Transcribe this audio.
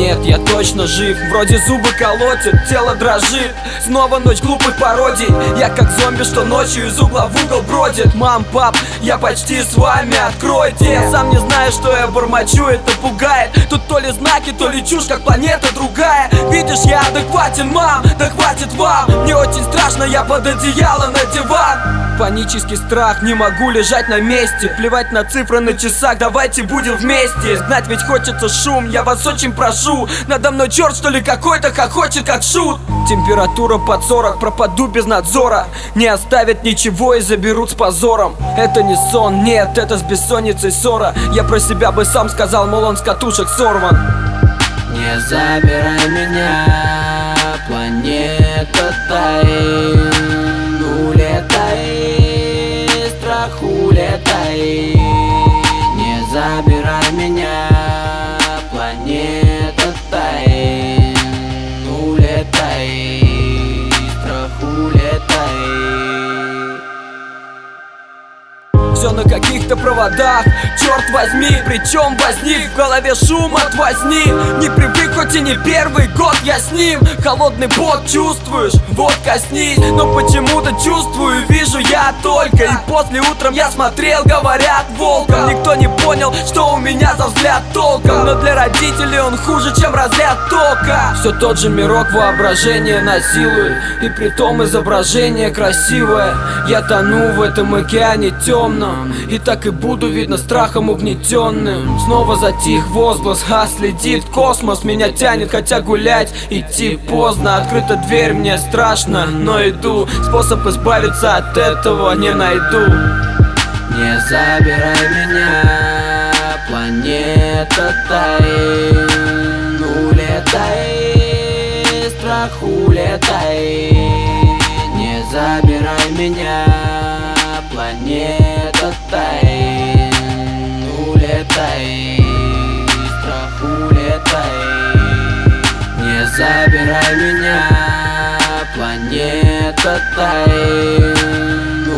нет, я точно жив. Вроде зубы колотят, тело дрожит. Снова ночь глупых пародий. Я как зомби, что ночью из угла в угол бродит. Мам, пап, я почти с вами, откройте. Я сам не знаю, что я бормочу, это пугает. Тут то ли знаки, то ли чушь, как планета другая. Видишь, я адекватен, мам, да хватит вам. Мне очень страшно, я под одеяло на диван. Панический страх, не могу лежать на месте. Плевать на цифры на часах, давайте будем вместе. Изгнать ведь хочется шум, я вас очень прошу. Надо мной черт, что ли, какой-то хохочет, как шут. Температура под 40, пропаду без надзора. Не оставят ничего и заберут с позором. Это не сон, нет, это с бессонницей ссора. Я про себя бы сам сказал, мол, он с катушек сорван. Не забирай меня, планета тает. Улетай, страх улетай. Не забирай меня, планета тает. Улетай, страх улетай. Все на каких-то проводах, черт возьми. Причем возник в голове шум от возни. Не привык, хоть и не первый год я с ним. Холодный пот чувствуешь, вот коснись. Но почему-то чувствую, вижу я только. И после утром я смотрел, говорят, волком. Никто не понял, что у меня за взгляд толком. Но для родителей он хуже, чем разряд тока. Все тот же мирок воображения насилует. И притом изображение красивое. Я тону в этом океане темном. И так и буду, видно, страхом угнетенным. Снова затих возглас, следит космос. Меня тянет, хотя гулять идти поздно. Открыта дверь, мне страшно, но иду. Способ избавиться от этого не найду. Не забирай меня, планета тает. Улетай, страх улетай. Не забирай меня, планета тает. Улетай, страх улетай. Не забирай меня, планета тает.